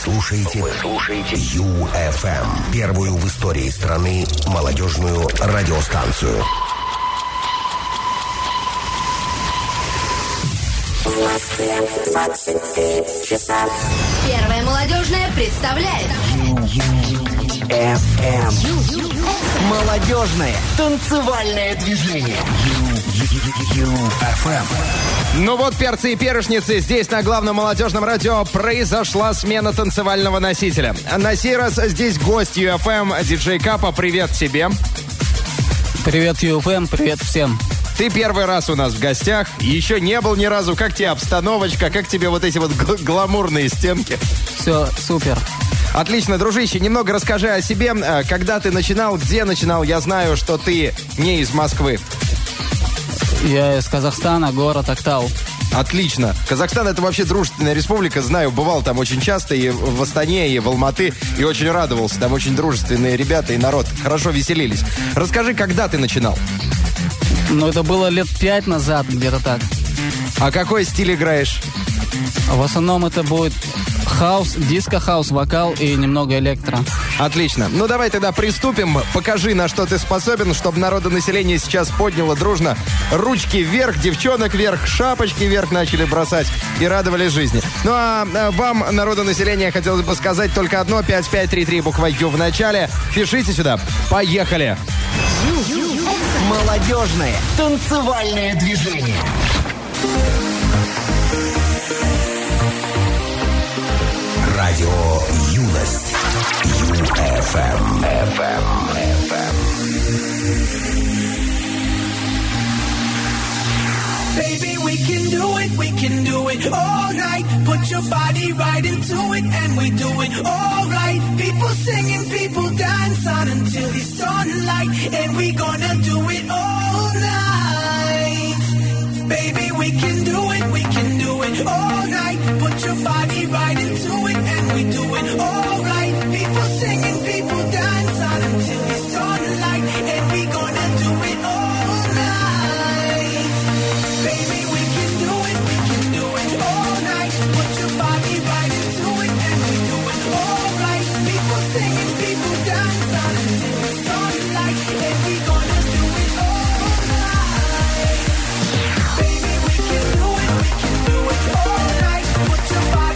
слушаете UFM, первую в истории страны молодежную радиостанцию. Первая молодежная представляет UFM. Молодежное танцевальное движение. UFM. Ну вот, перцы и перышницы, здесь на главном молодежном радио произошла смена танцевального носителя. На сей раз здесь гость UFM, диджей Капа. Привет тебе. Привет, UFM, привет всем. Ты первый раз у нас в гостях, еще не был ни разу. Как тебе обстановочка, как тебе вот эти вот гламурные стенки? Все, супер. Отлично, дружище, немного расскажи о себе. Когда ты начинал, где начинал? Я знаю, что ты не из Москвы. Я из Казахстана, город Актау. Отлично. Казахстан — это вообще дружественная республика. Знаю, бывал там очень часто и в Астане, и в Алматы. И очень радовался. Там очень дружественные ребята и народ. Хорошо веселились. Расскажи, когда ты начинал? Ну, это было лет 5 назад, где-то так. А какой стиль играешь? В основном это будет хаус, диско-хаус, вокал и немного электро. Отлично. Ну, давай тогда приступим. Покажи, на что ты способен, чтобы народонаселение сейчас подняло дружно ручки вверх, девчонок вверх, шапочки вверх начали бросать и радовали жизни. Ну, а вам, народонаселение, хотелось бы сказать только одно. 5533, буква Ю в начале. Пишите сюда. Поехали. Молодежное танцевальное движение. Радио Юность. UFM. Baby, we can do it all night. Put your body right into it, and we do it all right. People singing, people dance on until the sunlight, and we gonna do it all night. Baby, we can do it all night. Put your body right into it, and we do it all right. People singing, people dance on until the sunlight, and we gonna do it all night. Baby, we can do it all night. Put your body right into it, and we do it all right. People singing, people dance on until the sunlight, and we gonna do it all night. Baby, we can do it all night. Put your body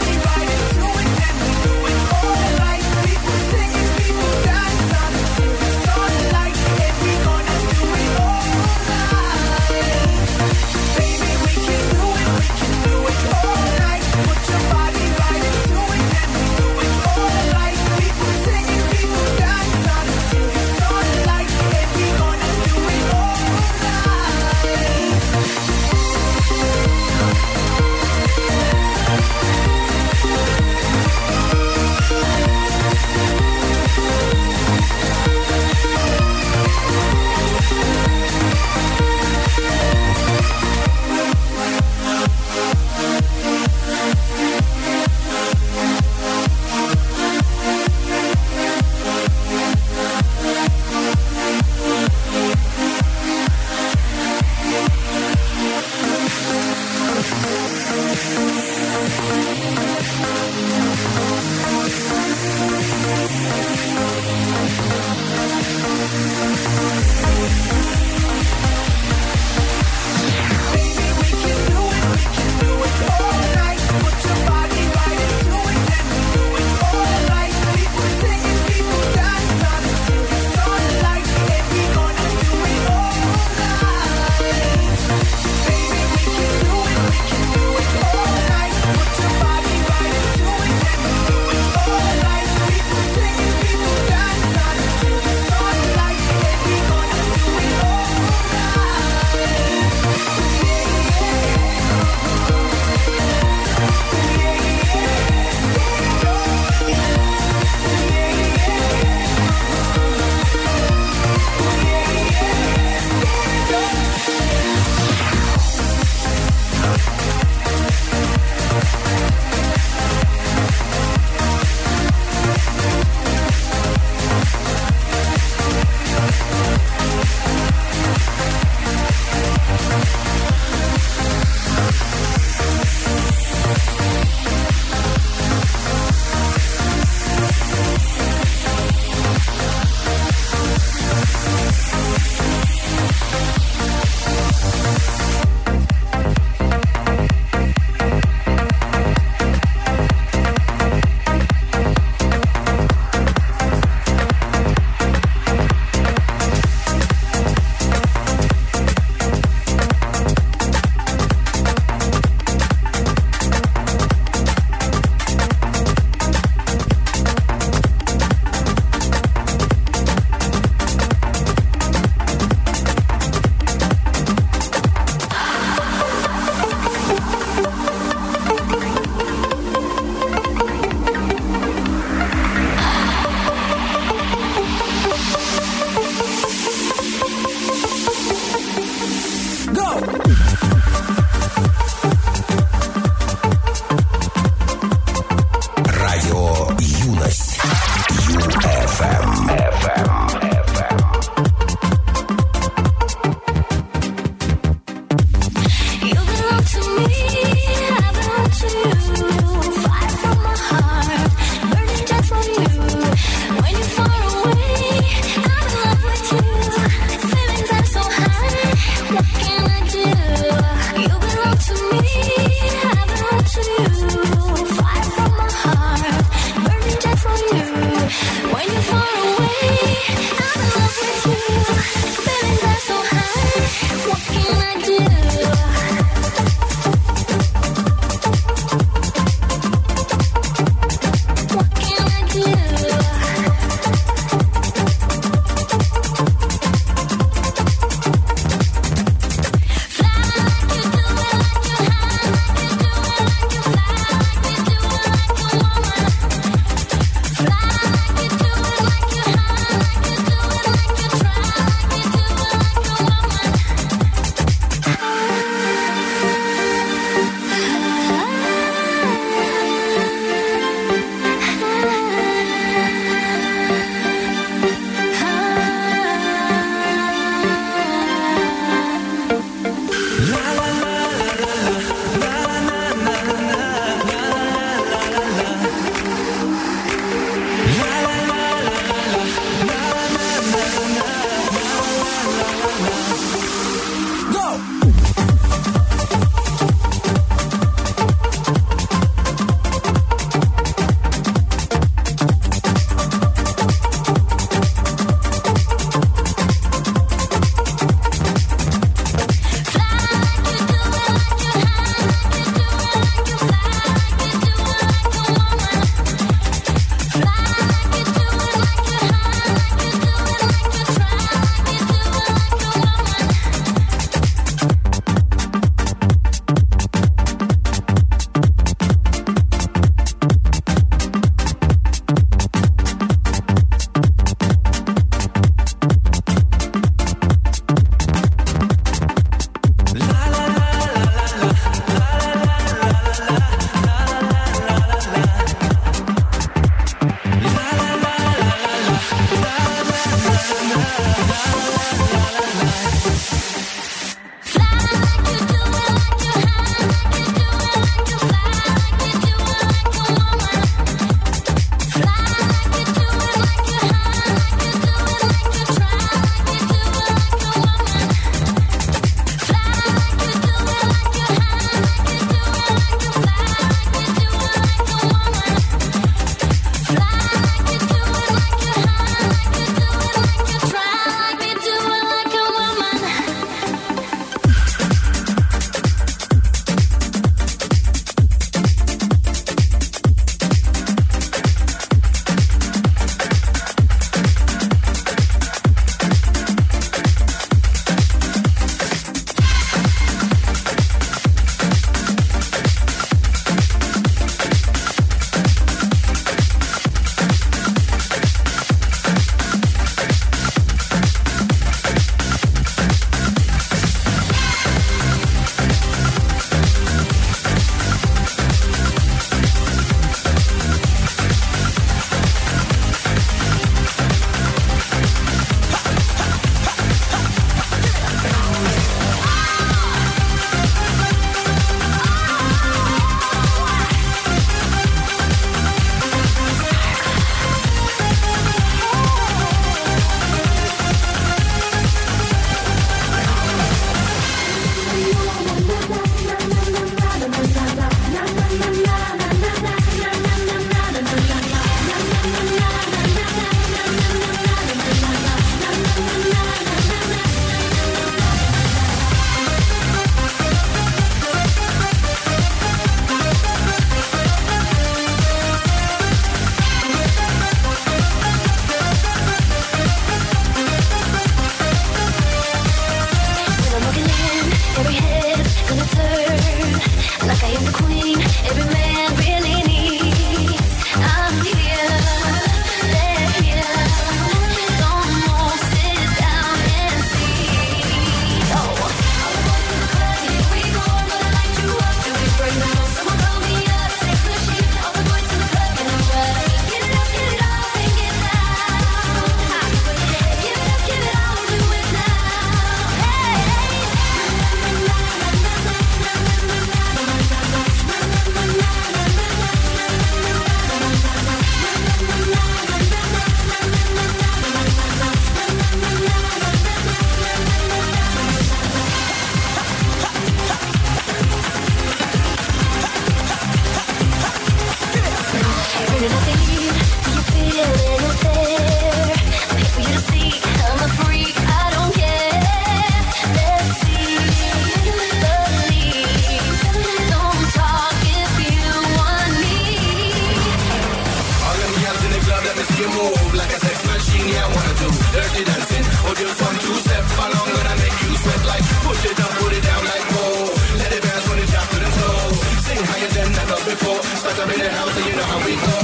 move like a sex machine. Yeah, I wanna do dirty dancing or just 1, 2 step along. Gonna make you sweat like push it up, put it down like whoa. Let it bounce when it's sharp and slow. Sing higher than never before. Start up in the house, so you know how we go.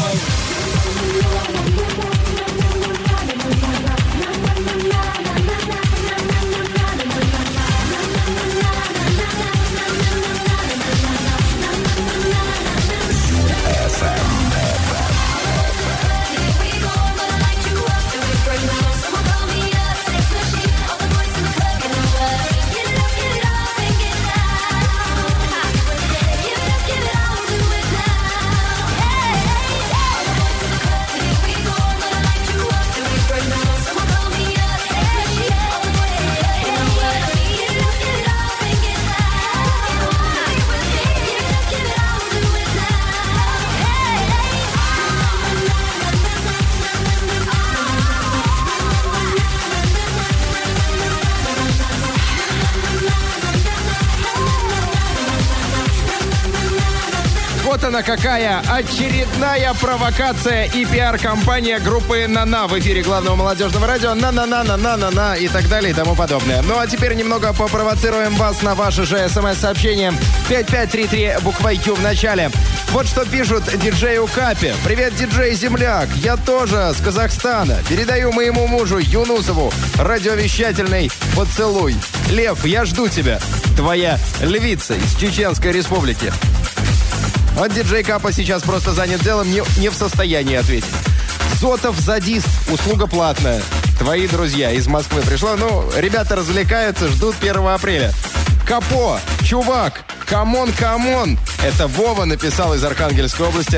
Вот она какая очередная провокация и пиар-компания группы «На-на» в эфире главного молодежного радио. На-на-на-на-на-на-на и так далее и тому подобное. Ну а теперь немного попровоцируем вас на ваше же смс-сообщение. 5533, буквой Q в начале. Вот что пишут диджею Капе. Привет, диджей Земляк. Я тоже с Казахстана. Передаю моему мужу Юнусову радиовещательный поцелуй. Лев, я жду тебя. Твоя львица из Чеченской Республики. Вот диджей Капа сейчас просто занят делом, не в состоянии ответить. Зотов задист, услуга платная. Твои друзья из Москвы пришло. Ну, ребята развлекаются, ждут 1 апреля. Капо, чувак, камон. Это Вова написал из Архангельской области.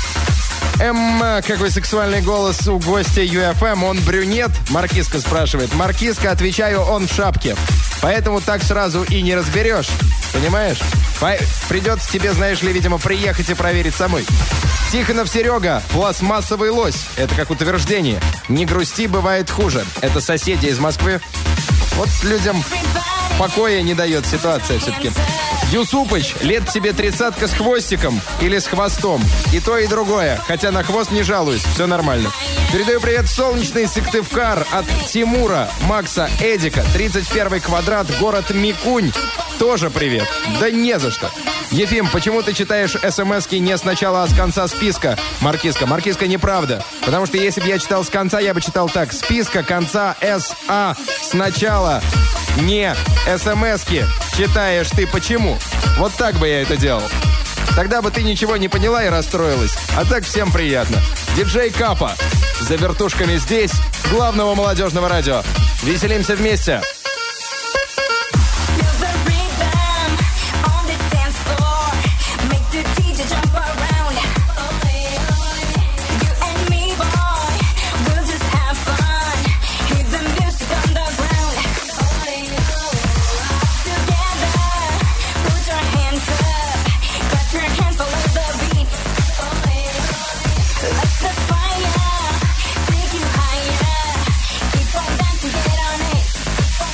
Какой сексуальный голос у гостя UFM. Он брюнет? Маркизка спрашивает. Маркизка, отвечаю, он в шапке. Поэтому так сразу и не разберешь. Понимаешь? Придется тебе, знаешь ли, видимо, приехать и проверить самой. Тихонов Серега, пластмассовый лось. Это как утверждение. Не грусти, бывает хуже. Это соседи из Москвы. Вот людям покоя не дает ситуация все-таки. Юсупыч, лет тебе 30-ка с хвостиком или с хвостом. И то, и другое. Хотя на хвост не жалуюсь, все нормально. Передаю привет в солнечный Сыктывкар от Тимура, Макса, Эдика. 31 квадрат, город Микунь. Тоже привет. Да не за что. Ефим, почему ты читаешь смс-ки не с начала, а с конца списка? Маркизка, неправда. Потому что если бы я читал с конца, я бы читал так. Списка конца СА сначала. Не смс-ки читаешь ты почему? Вот так бы я это делал. Тогда бы ты ничего не поняла и расстроилась. А так всем приятно. Диджей Капа. За вертушками здесь, главного молодежного радио. Веселимся вместе. Fire, take you higher, keep on dancing, get on it.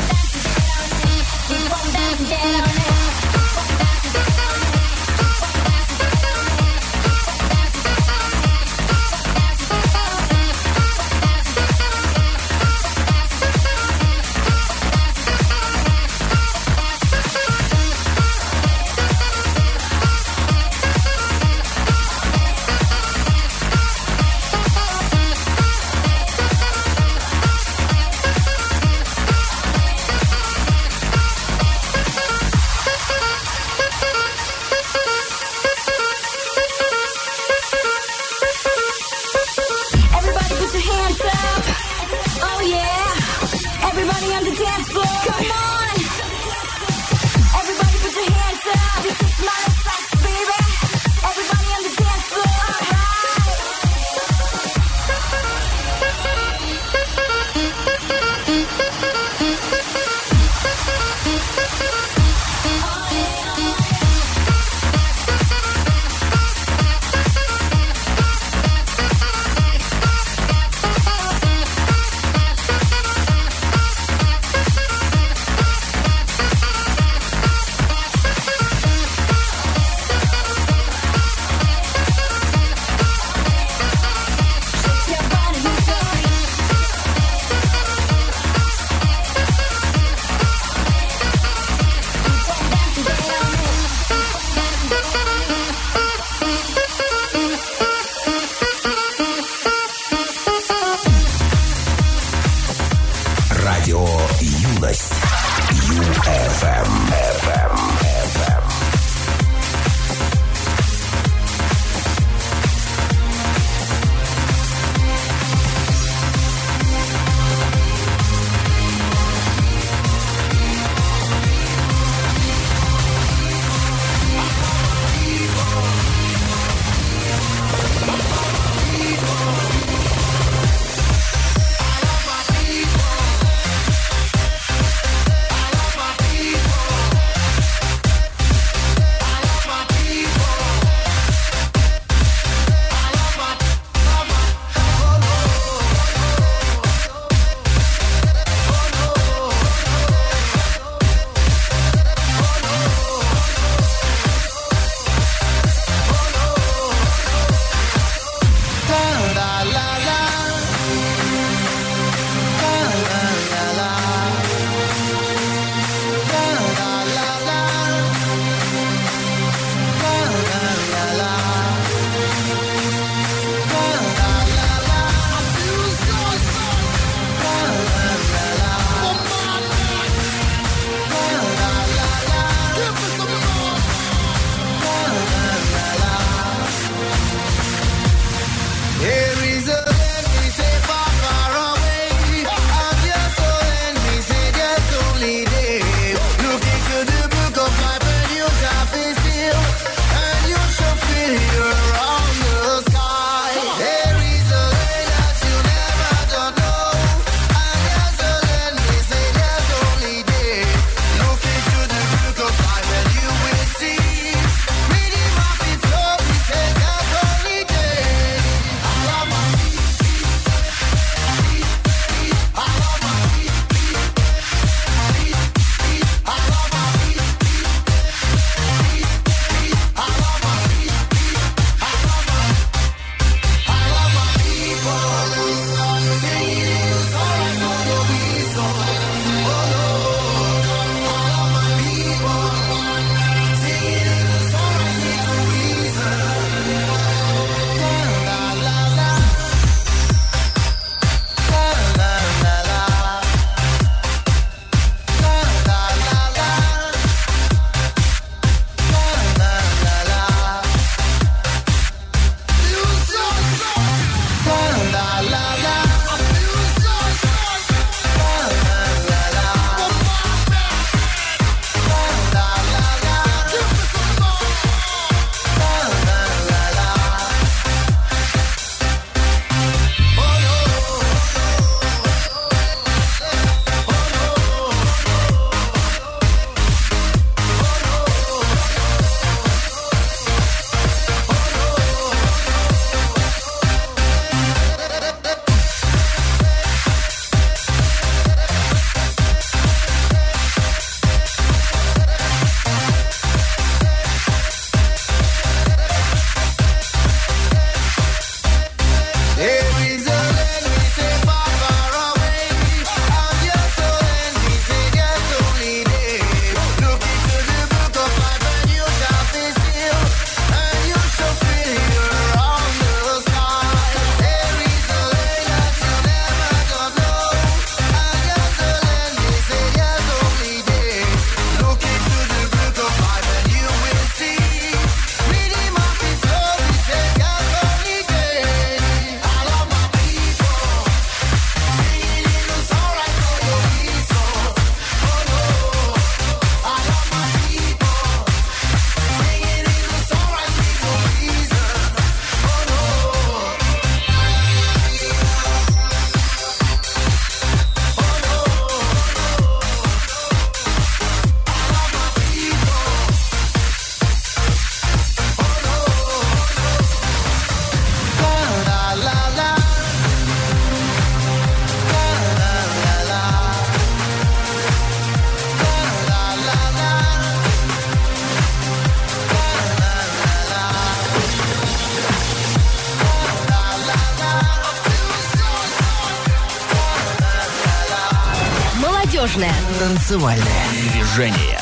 Молодежная. Танцевальное движение.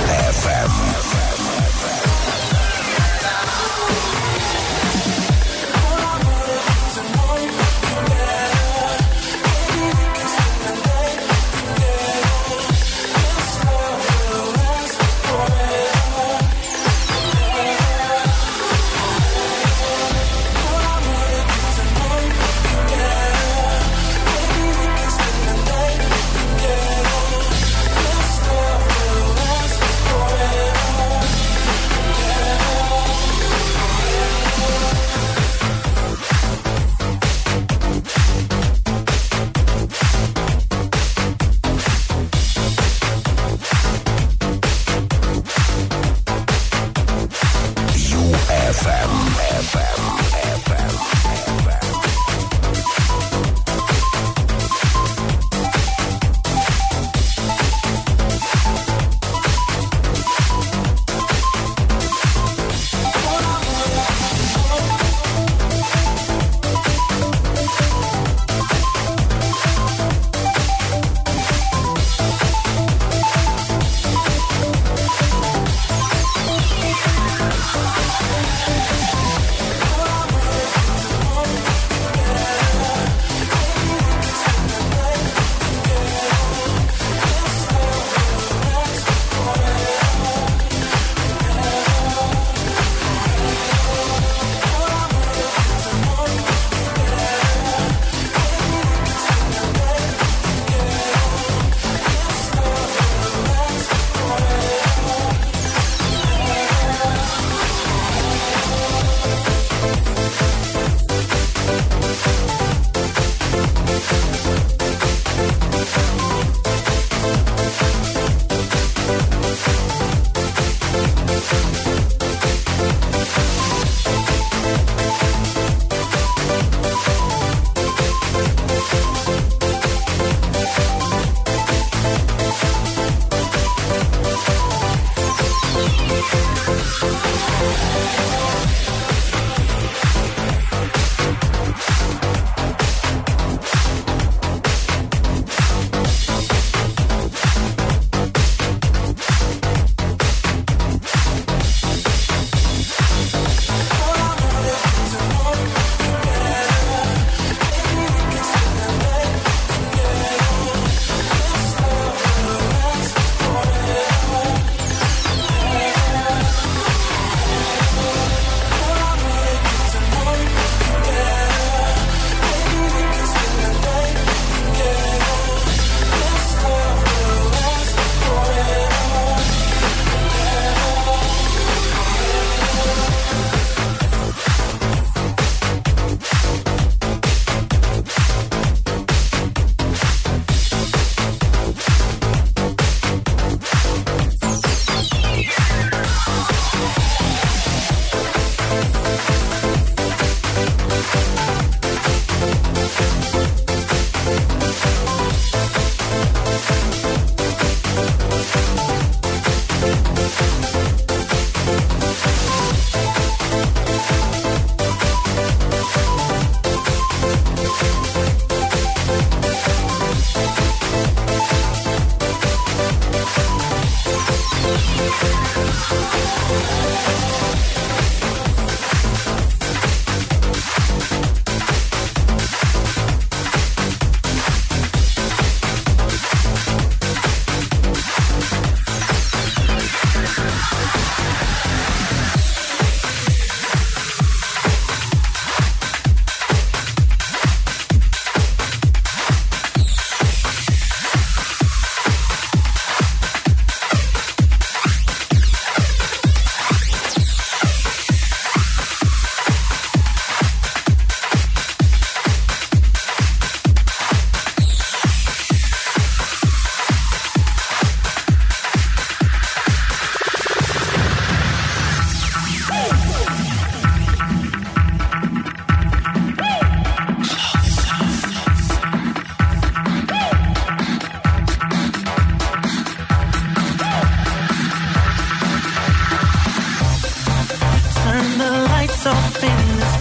UFM.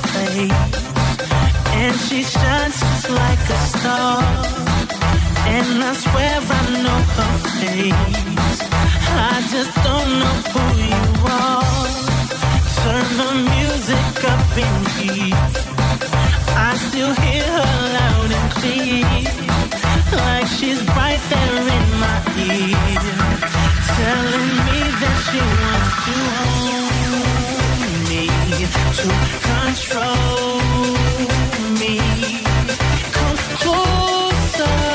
And she shines just like a star. And and I swear I know her face. I just don't know who you are. Turn the music up in here. I still hear her loud and clear, like she's right there in my ear, telling me that she wants to own me, to control me. Come closer.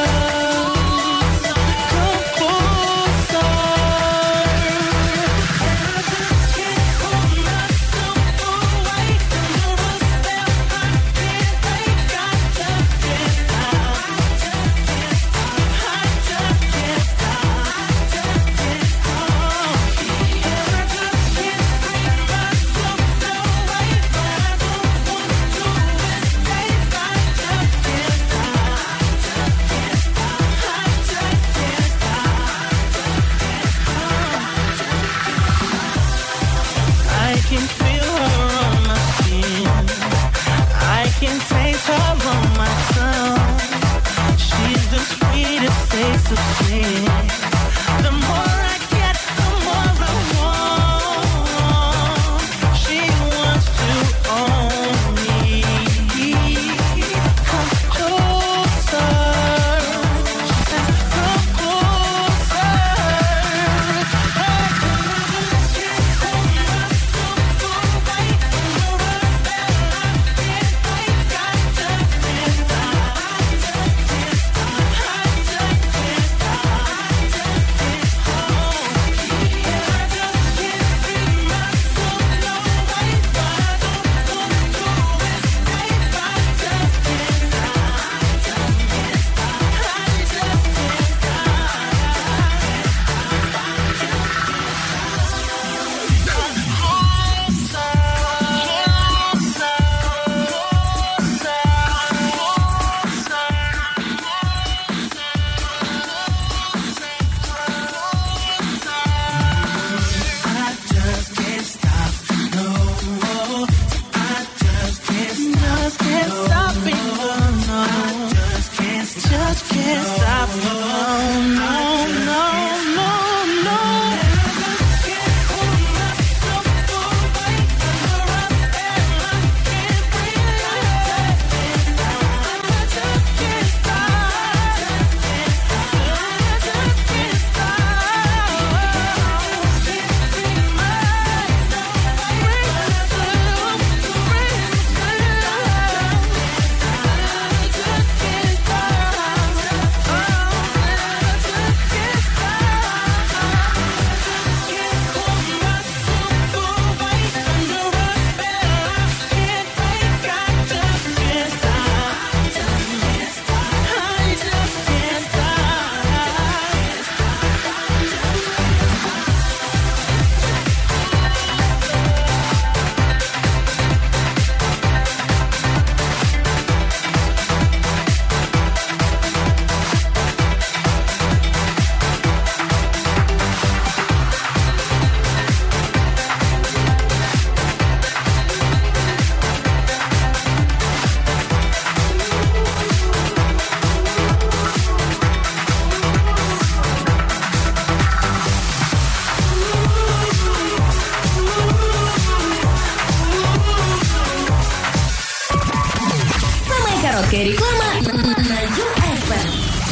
Реклама на ЮФМ.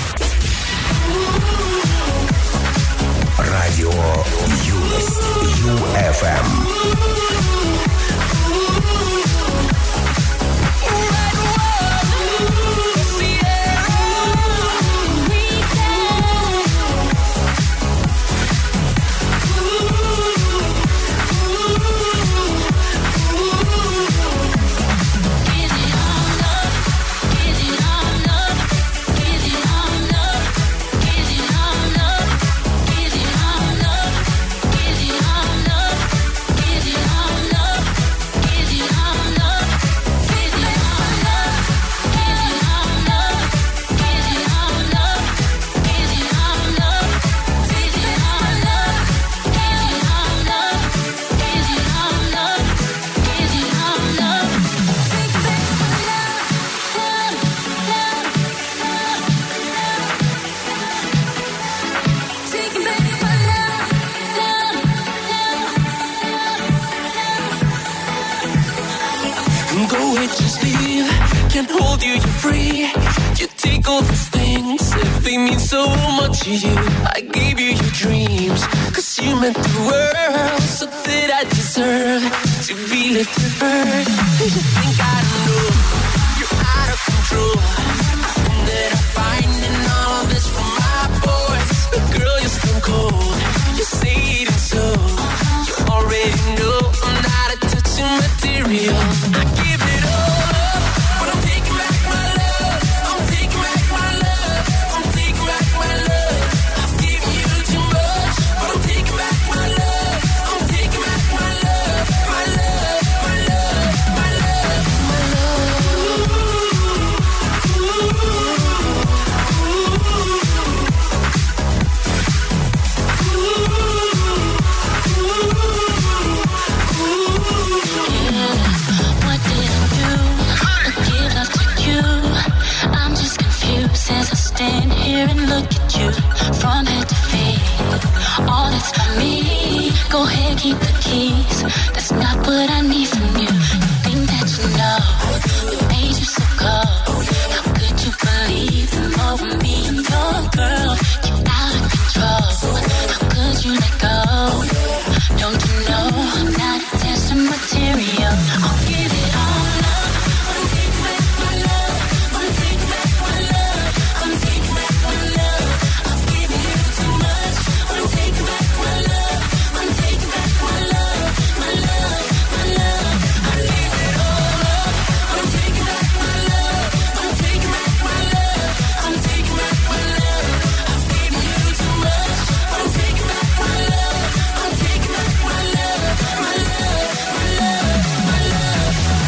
Радио Юность. ЮФМ. Is it on love? can hold you, you're free. You take all these things, if they mean so much to you. I gave you your dreams, cause you meant the world. So that I deserve to be lifted first. You think I don't know you're out of control, and that I'm finding all of this from my voice. But girl, you're stone cold, you say it and so. You already know I'm not a touching material. I give it all up, but I'm taking back my love. I'm taking back my love. I'm taking back my love. I've given you too much, but I'm taking back my love. I'm taking back my love. My love, my love, my love, my What did I do to give love to you? I'm just confused as I stand here and look at you from head to feet. All that's for me. Go ahead, keep the keys. That's not what I need from you. You think that you know what made you so cold? How could you believe them over me and your girl? You're out of control. How could you let go? Don't you know I'm not attached to material? I'll give it all up. I'm taking back my love. I'm taking back my love. I'm taking back my love. I've given you too much. I'm taking back my love. I'm taking back my love. My love, my love. I leave it all up. I'm taking back my love. I'm taking back my love. I'm taking back my love. I've given you too much. I'm taking back my love. I'm taking back my love. My love, my love, my love.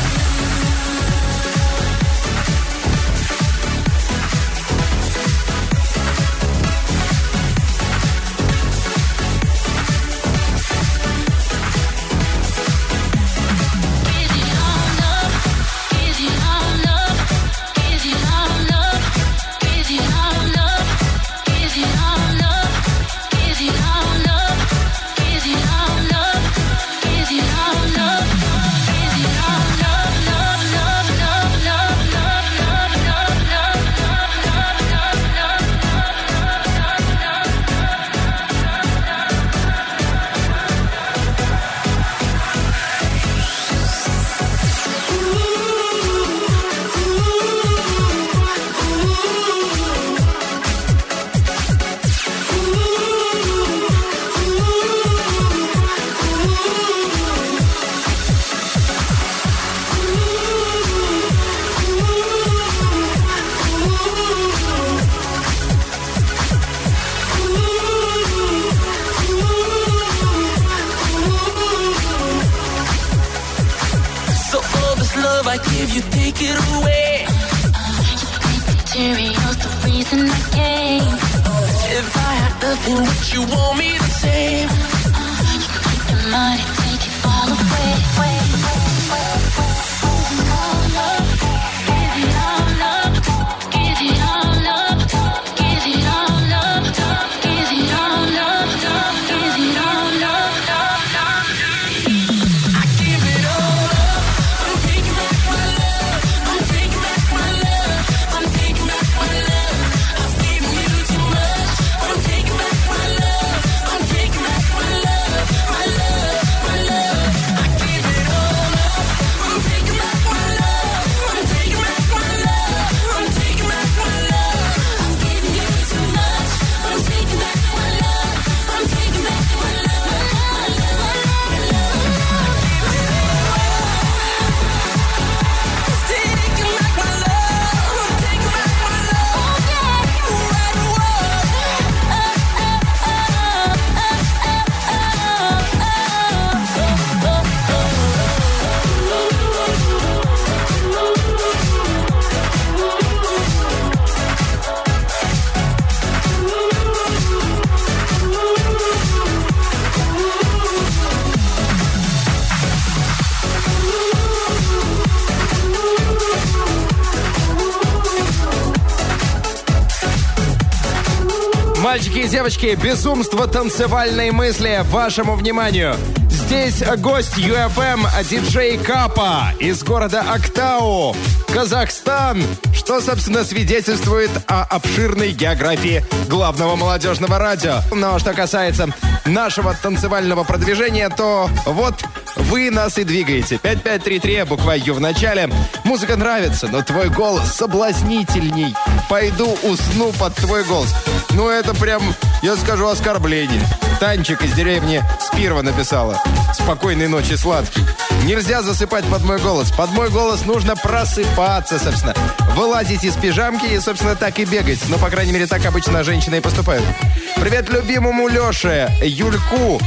Give it all up. Give it all up. Give it all up. Give it all up. Give it all up. Give it all up. Give it all up. Give it all up. Give it all up. Love, love, love, love, love, love, love, love, love, love, so all this love I give you, take it away. material's the reason I came. If I had nothing, would you want me the same? Take the money, take it all away. All up, give it all up. Give it all up. Give it all up. Give it all up. Give it all up. I give it all up. I'm taking back my love. I'm taking back my love. I'm taking back my love. I've given you too much. I'm taking back my love. I'm taking back my love. My love, my love. I give it all up. I'm taking back my love. I'm taking back my love. I'm taking back my love. I've given you too much. I'm taking back my love. I'm taking back my love. Taking back my love. I'm taking back my love. Мальчики и девочки, безумство танцевальной мысли вашему вниманию. Здесь гость UFM, диджей Капа из города Актау. Казахстан, что, собственно, свидетельствует о обширной географии главного молодежного радио. Но что касается нашего танцевального продвижения, то вот вы нас и двигаете. 5533, буква Ю в начале. Музыка нравится, но твой голос соблазнительней. Пойду усну под твой голос. Ну, это прям, я скажу, оскорбление. Танчик из деревни Спирова написала. Спокойной ночи, сладкий. Нельзя засыпать под мой голос. Под мой голос нужно просыпаться, собственно. Вылазить из пижамки и, собственно, так и бегать. Ну, по крайней мере, так обычно женщины и поступают. Привет любимому Леше, Юльку,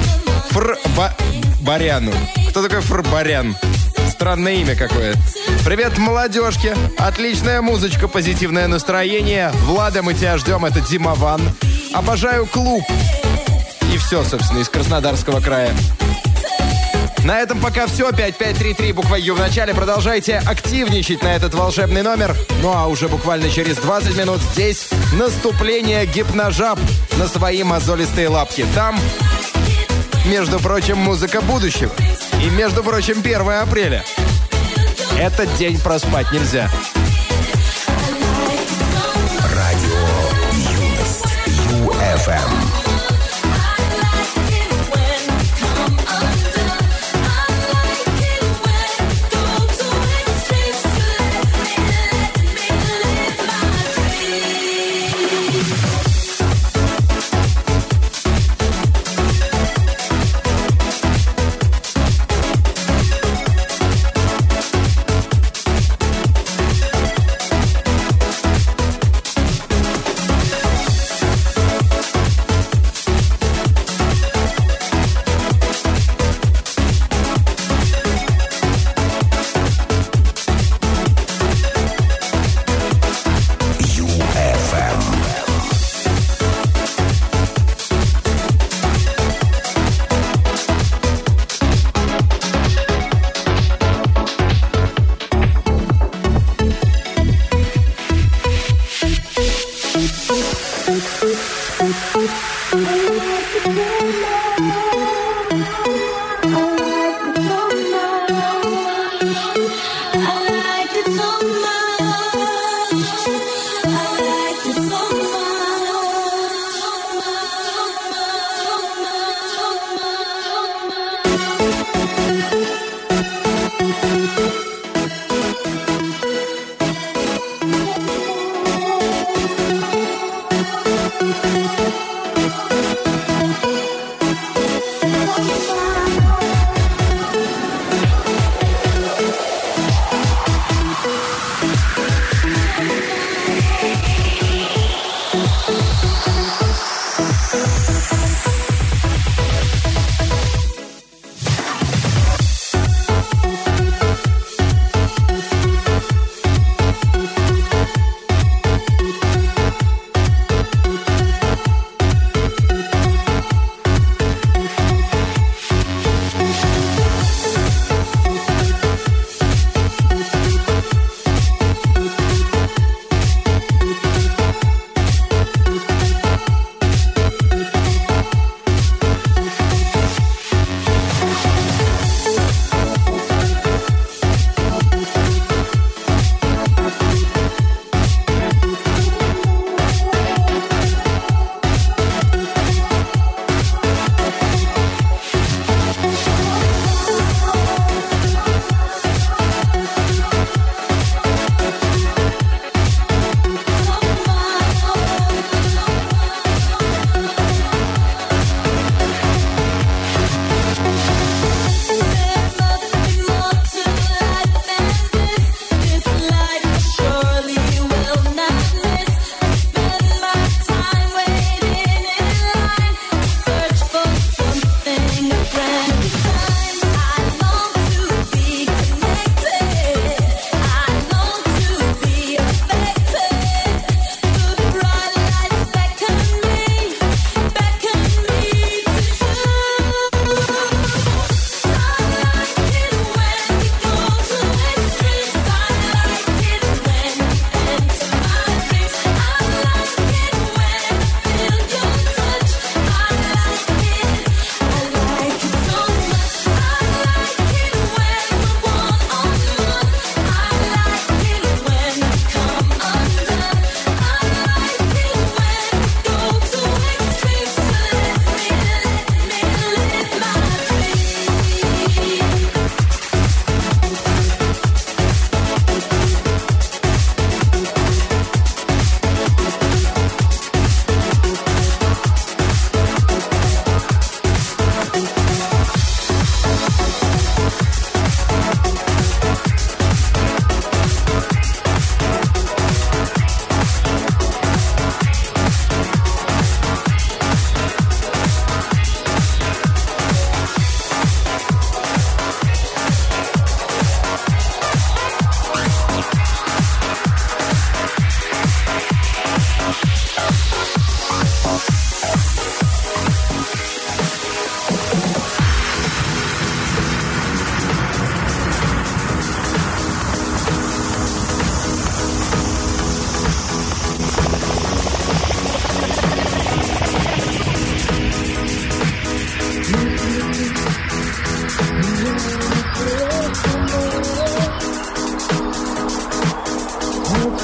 Баряну. Кто такой Барян? Странное имя какое. Привет, молодежке. Отличная музычка, позитивное настроение. Влада, мы тебя ждем. Это Димован. Обожаю клуб. И все, собственно, из Краснодарского края. На этом пока все. 5533, буква Ю в начале. Продолжайте активничать на этот волшебный номер. Ну а уже буквально через 20 минут здесь наступление гипножаб на свои мозолистые лапки. Там, между прочим, музыка будущего. И, между прочим, 1 апреля. Этот день проспать нельзя. Радио Юность. ЮФМ.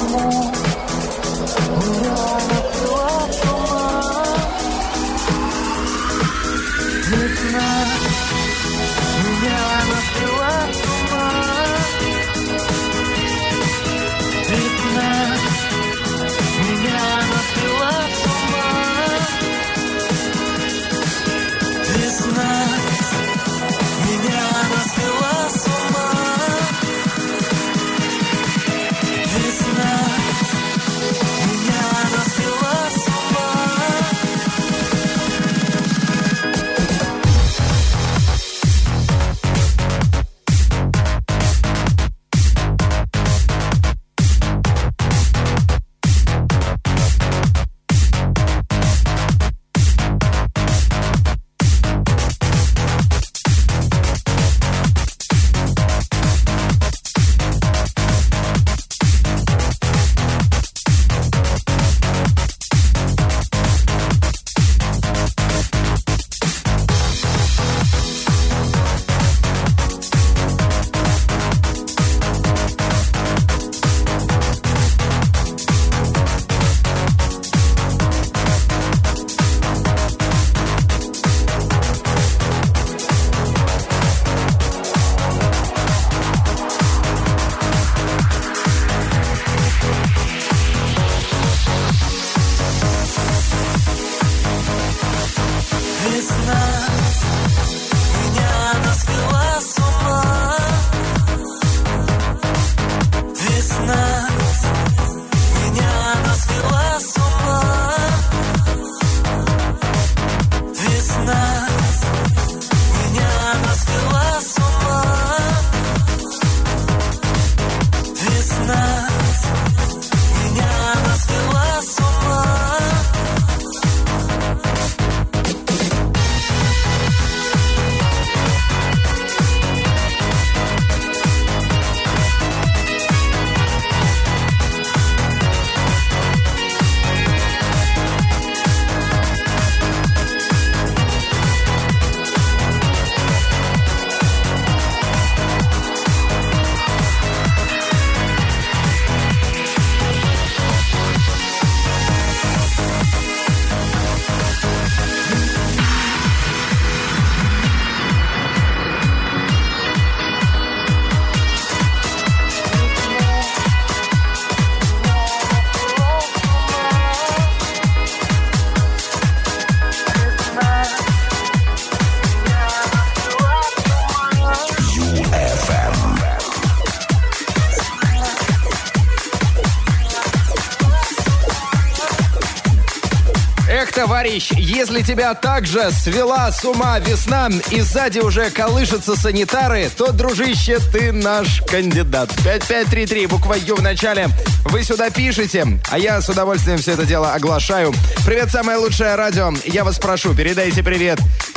Товарищ, если тебя также свела с ума весна и сзади уже колышутся санитары, то, дружище, ты наш кандидат. 5533, буква Ю в начале. Вы сюда пишете, а я с удовольствием все это дело оглашаю. Привет, самое лучшее радио. Я вас прошу, передайте привет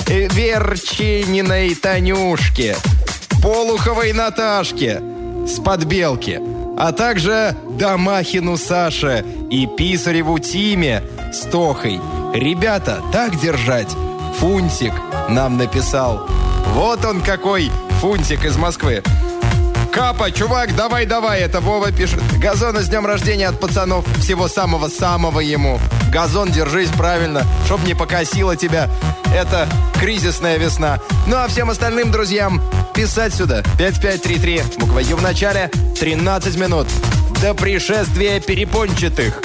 Верчининой Танюшке, Полуховой Наташке с Подбелки, а также Домахину Саше и Писареву Тиме с Тохой. Ребята, так держать. Фунтик нам написал. Вот он какой, Фунтик из Москвы. Капа, чувак, давай, это Вова пишет. Газон, с днем рождения от пацанов. Всего самого-самого ему. Газон, держись правильно, чтоб не покосило тебя. Это кризисная весна. Ну а всем остальным друзьям писать сюда. 5533, буква Ю в начале, 13 минут. До пришествия перепончатых.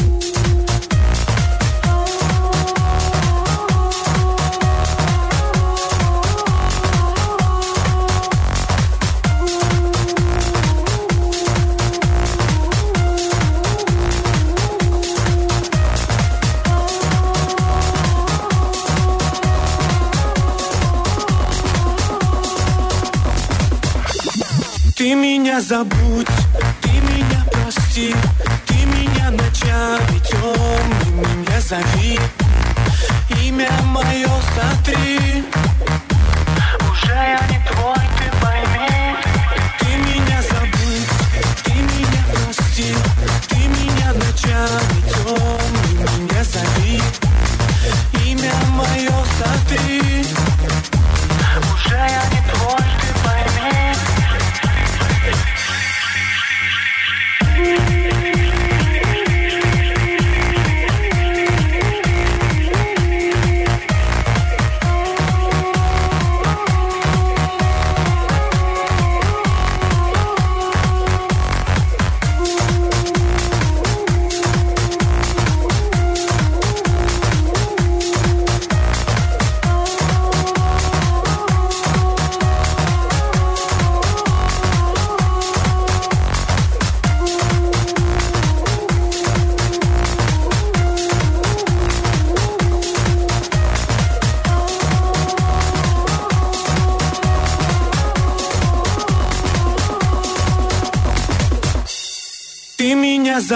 Ты меня забудь, ты меня прости, ты меня ночами темными зови, имя мое сотри, уже я не твой, ты пойми. Ты меня забудь, ты меня прости, ты меня ночами темными зови, имя мое сотри, уже я не твой, ты пойми.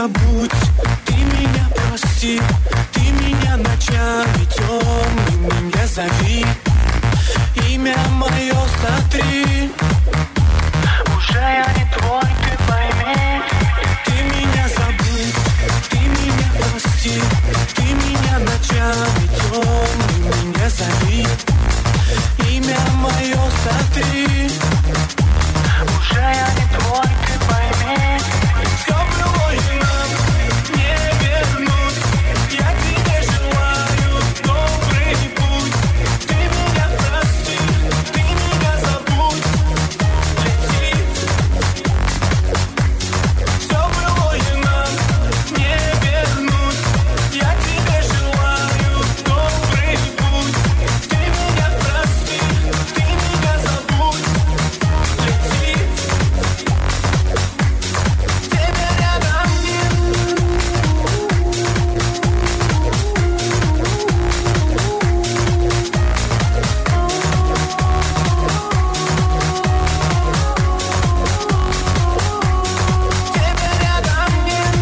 забудь, ты меня прости, ты меня ночами темными не зови, имя мое сотри, уже я не твой, ты пойми. Ты меня забудь, ты меня прости, ты меня ночами темными не зови, имя мое сотри, уже я не твой, ты пойми. Все было и нам не вернуть, я тебе желаю добрый путь. Ты меня прости, ты меня забудь, лети. Все было и нам не вернуть, я тебе желаю добрый путь. Ты меня прости, ты меня забудь, лети. Тебя рядом нет. Тебя рядом нет.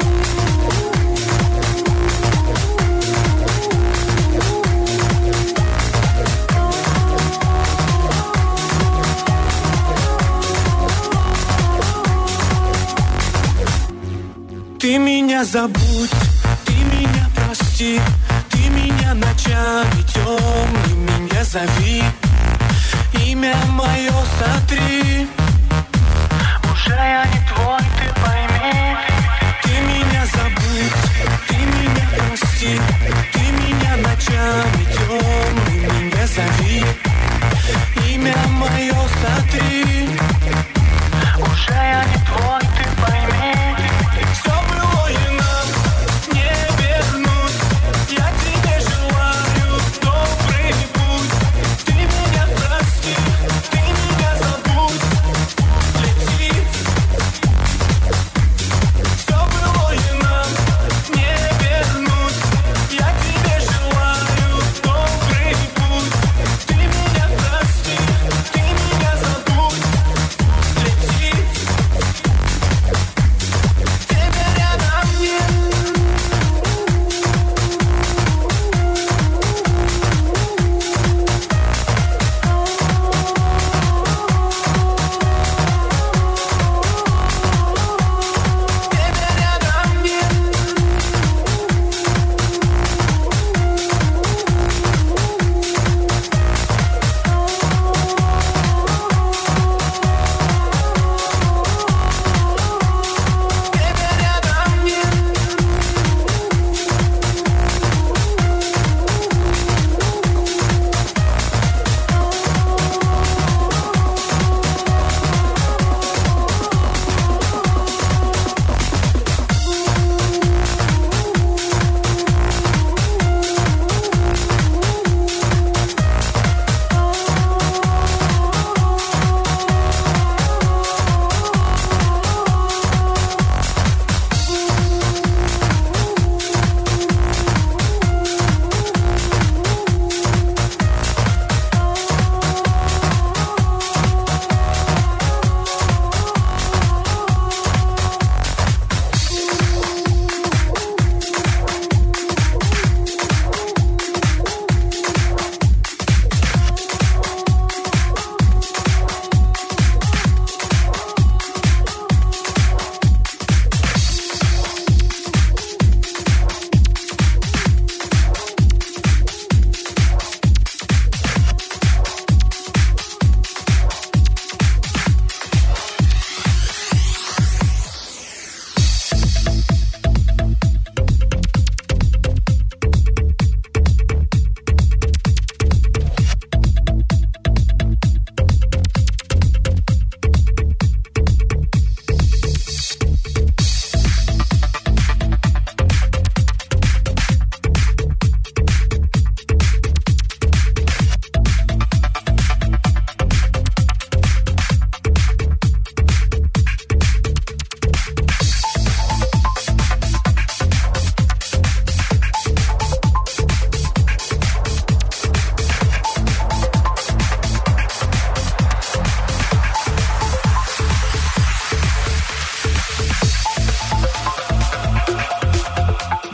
Ты меня забудь, ты меня прости, ты меня ночами темными не зови, имя мое сотри, уже я не твой, ты пойми. Ты меня забудь, ты меня прости, ты меня ночами темными не зови, имя мое сотри, уже я не твой, ты пойми. Все было и нам не вернуть, я тебе желаю добрый путь. Ты меня прости, ты меня забудь, лети.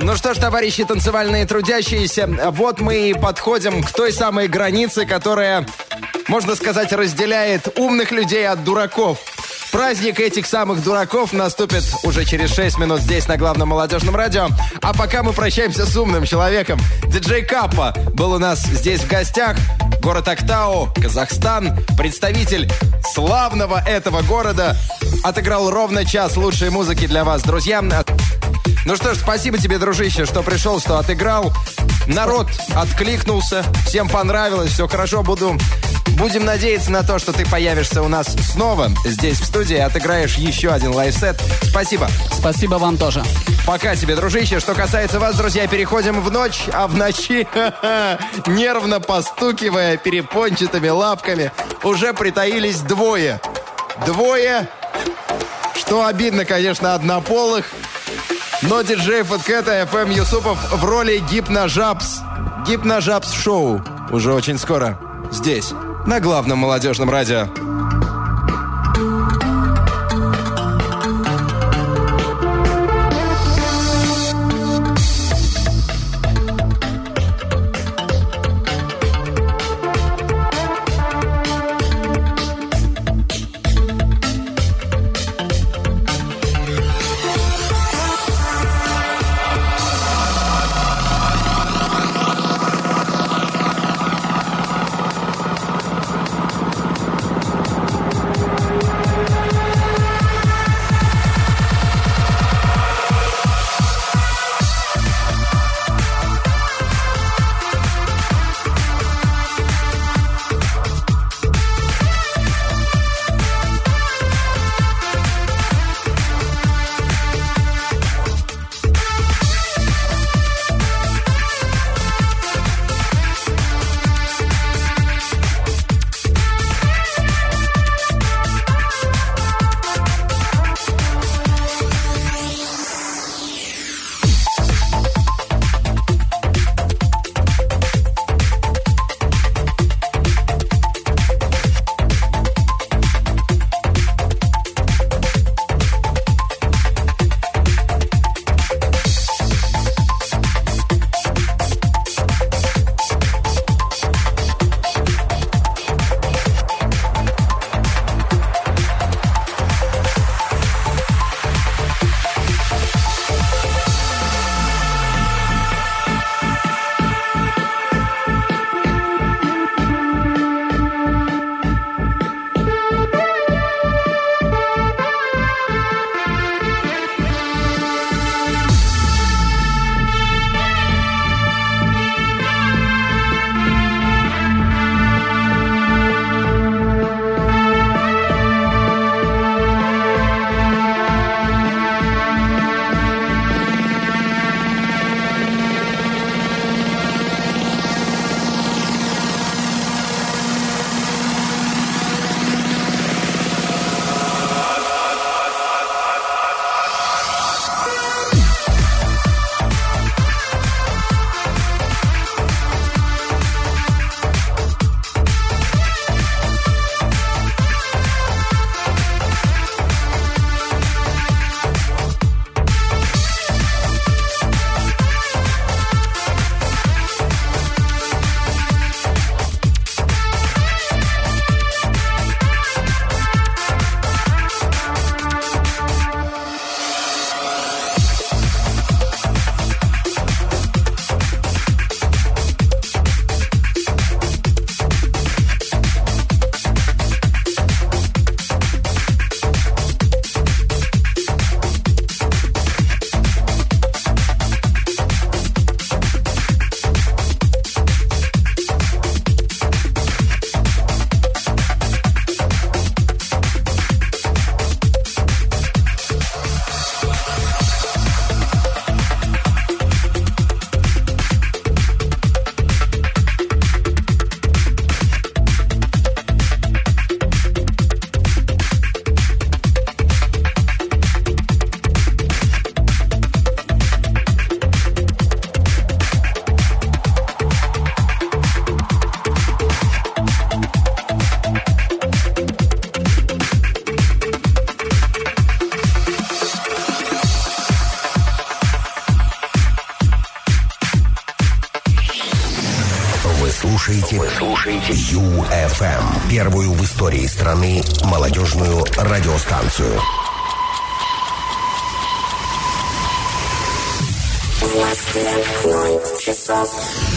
Ну что ж, товарищи танцевальные трудящиеся, вот мы и подходим к той самой границе, которая, можно сказать, разделяет умных людей от дураков. Праздник этих самых дураков наступит уже через 6 минут здесь, на главном молодежном радио. А пока мы прощаемся с умным человеком. Диджей Капа был у нас здесь в гостях. Город Актау, Казахстан. Представитель славного этого города. Отыграл ровно час лучшей музыки для вас, друзья. Ну что ж, спасибо тебе, дружище, что пришел, что отыграл. Народ откликнулся, всем понравилось, все хорошо. Будем надеяться на то, что ты появишься у нас снова здесь в студии и отыграешь еще один лайфсет. Спасибо. Спасибо вам тоже. Пока тебе, дружище. Что касается вас, друзья, переходим в ночь, а в ночи, нервно постукивая перепончатыми лапками, уже притаились двое. Что обидно, конечно, однополых. Но диджей Фаткета FM Юсупов в роли Гипножабс. Гипножабс шоу. Уже очень скоро. Здесь, на главном молодежном радио. Вы слушаете UFM, первую в истории страны молодежную радиостанцию. В Москве 0 часов.